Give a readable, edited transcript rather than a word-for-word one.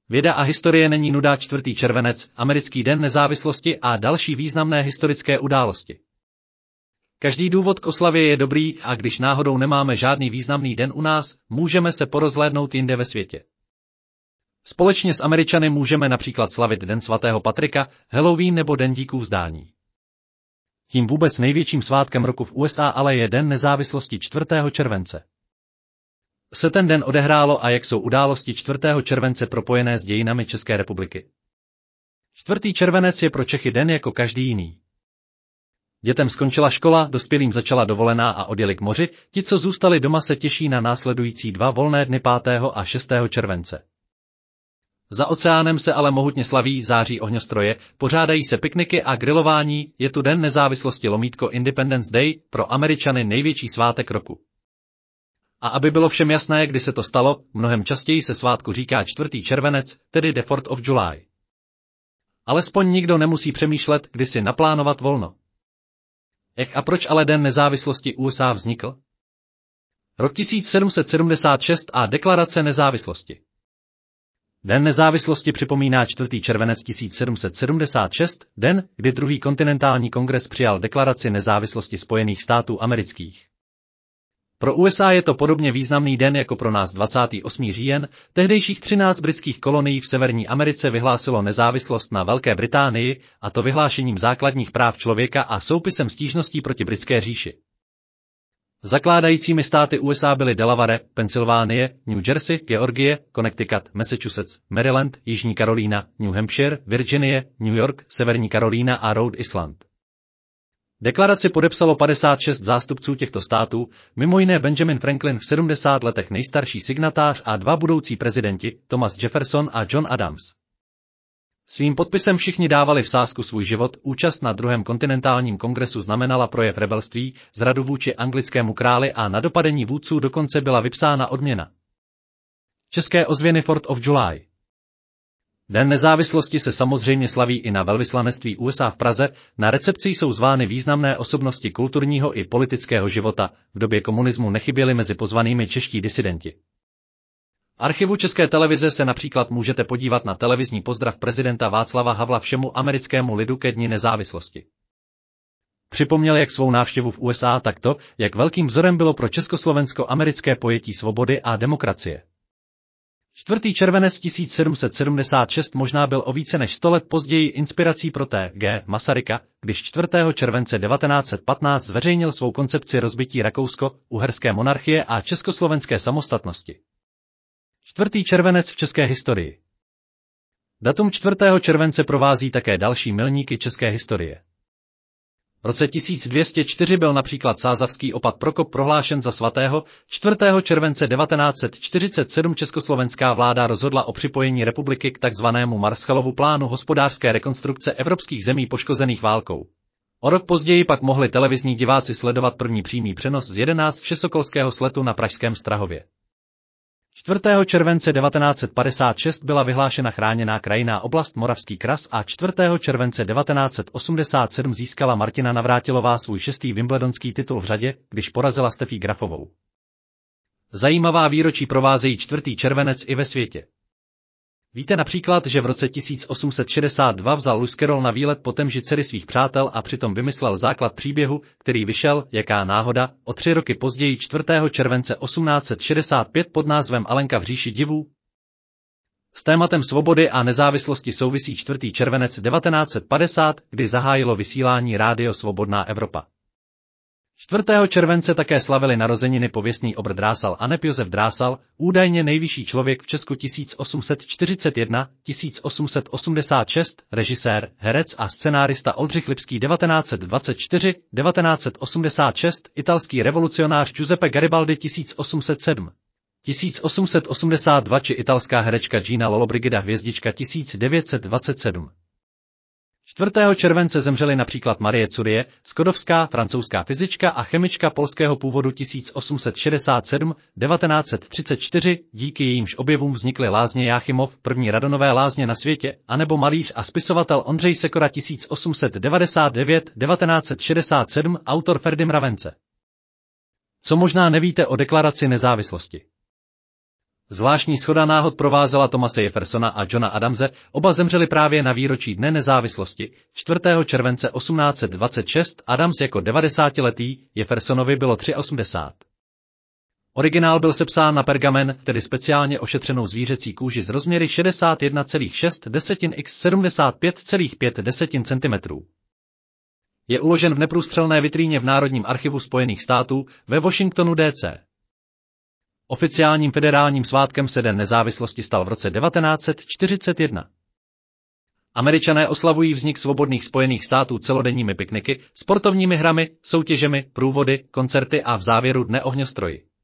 Věda a historie není nuda. 4. červenec, americký den nezávislosti a další významné historické události. Každý důvod k oslavě je dobrý a když náhodou nemáme žádný významný den u nás, můžeme se porozhlédnout jinde ve světě. Společně s Američany můžeme například slavit Den svatého Patrika, Halloween nebo Den díků vzdání. Tím vůbec největším svátkem roku v USA ale je Den nezávislosti 4. července. Se ten den odehrálo a jak jsou události 4. července propojené s dějinami České republiky? 4. červenec je pro Čechy den jako každý jiný. Dětem skončila škola, dospělým začala dovolená a odjeli k moři, ti, co zůstali doma, se těší na následující 2 volné dny 5. a 6. července. Za oceánem se ale mohutně slaví, září ohňostroje, pořádají se pikniky a grilování, je tu Den nezávislosti = Independence Day, pro Američany největší svátek roku. A aby bylo všem jasné, kdy se to stalo, mnohem častěji se svátku říká 4. červenec, tedy the 4th of July. Alespoň nikdo nemusí přemýšlet, kdy si naplánovat volno. Jak a proč ale Den nezávislosti USA vznikl? Rok 1776 a Deklarace nezávislosti. Den nezávislosti připomíná 4. červenec 1776, den, kdy 2. kontinentální kongres přijal Deklaraci nezávislosti Spojených států amerických. Pro USA je to podobně významný den jako pro nás 28. říjen, tehdejších 13 britských kolonií v Severní Americe vyhlásilo nezávislost na Velké Británii, a to vyhlášením základních práv člověka a soupisem stížností proti Britské říši. Zakládajícími státy USA byly Delaware, Pensylvánie, New Jersey, Georgie, Connecticut, Massachusetts, Maryland, Jižní Karolína, New Hampshire, Virginie, New York, Severní Karolína a Rhode Island. Deklaraci podepsalo 56 zástupců těchto států, mimo jiné Benjamin Franklin v 70 letech nejstarší signatář a 2 budoucí prezidenti, Thomas Jefferson a John Adams. Svým podpisem všichni dávali v sázku svůj život, účast na 2. kontinentálním kongresu znamenala projev rebelství, zradu vůči anglickému králi a na dopadení vůdců dokonce byla vypsána odměna. České ozvěny 4th of July. Den nezávislosti se samozřejmě slaví i na velvyslanectví USA v Praze, na recepci jsou zvány významné osobnosti kulturního i politického života, v době komunismu nechyběli mezi pozvanými čeští disidenti. V archivu České televize se například můžete podívat na televizní pozdrav prezidenta Václava Havla všemu americkému lidu ke Dni nezávislosti. Připomněl jak svou návštěvu v USA, tak to, jak velkým vzorem bylo pro Československo americké pojetí svobody a demokracie. 4. červenec 1776 možná byl o více než 100 let později inspirací pro T.G. Masaryka, když 4. července 1915 zveřejnil svou koncepci rozbití Rakousko-uherské monarchie a československé samostatnosti. 4. červenec v české historii. Datum 4. července provází také další milníky české historie. V roce 1204 byl například sázavský opat Prokop prohlášen za svatého, 4. července 1947 československá vláda rozhodla o připojení republiky k takzvanému Marshallovu plánu hospodářské rekonstrukce evropských zemí poškozených válkou. O rok později pak mohli televizní diváci sledovat první přímý přenos z 11 všesokolského sletu na pražském Strahově. 4. července 1956 byla vyhlášena chráněná krajinná oblast Moravský kras a 4. července 1987 získala Martina Navrátilová svůj 6. wimbledonský titul v řadě, když porazila Steffi Grafovou. Zajímavá výročí provázejí 4. červenec i ve světě. Víte například, že v roce 1862 vzal Lewis Carroll na výlet po temži dcery svých přátel a přitom vymyslel základ příběhu, který vyšel, jaká náhoda, o 3 roky později 4. července 1865 pod názvem Alenka v říši divů? S tématem svobody a nezávislosti souvisí 4. červenec 1950, kdy zahájilo vysílání Rádio Svobodná Evropa. 4. července také slavili narozeniny pověstný obr Drásal Aneb Josef Drásal, údajně nejvyšší člověk v Česku 1841-1886, režisér, herec a scenárista Oldřich Lipský 1924-1986, italský revolucionář Giuseppe Garibaldi 1807. 1882 či italská herečka Gina Lollobrigida Hvězdička 1927. 4. července zemřeli například Marie Curie, Skodovská, francouzská fyzička a chemička polského původu 1867-1934, díky jejímž objevům vznikly lázně Jáchymov, první radonové lázně na světě, anebo malíř a spisovatel Ondřej Sekora 1899-1967, autor Ferdy Mravence. Co možná nevíte o Deklaraci nezávislosti? Zvláštní shoda náhod provázela Thomase Jeffersona a Johna Adamse, oba zemřeli právě na výročí Dne nezávislosti, 4. července 1826, Adams jako 90letý, Jeffersonovi bylo 83. Originál byl sepsán na pergamen, tedy speciálně ošetřenou zvířecí kůži s rozměry 61,6 x 75,5 cm. Je uložen v neprůstřelné vitríně v Národním archivu Spojených států ve Washingtonu DC. Oficiálním federálním svátkem se Den nezávislosti stal v roce 1941. Američané oslavují vznik svobodných Spojených států celodenními pikniky, sportovními hrami, soutěžemi, průvody, koncerty a v závěru dne ohňostroji.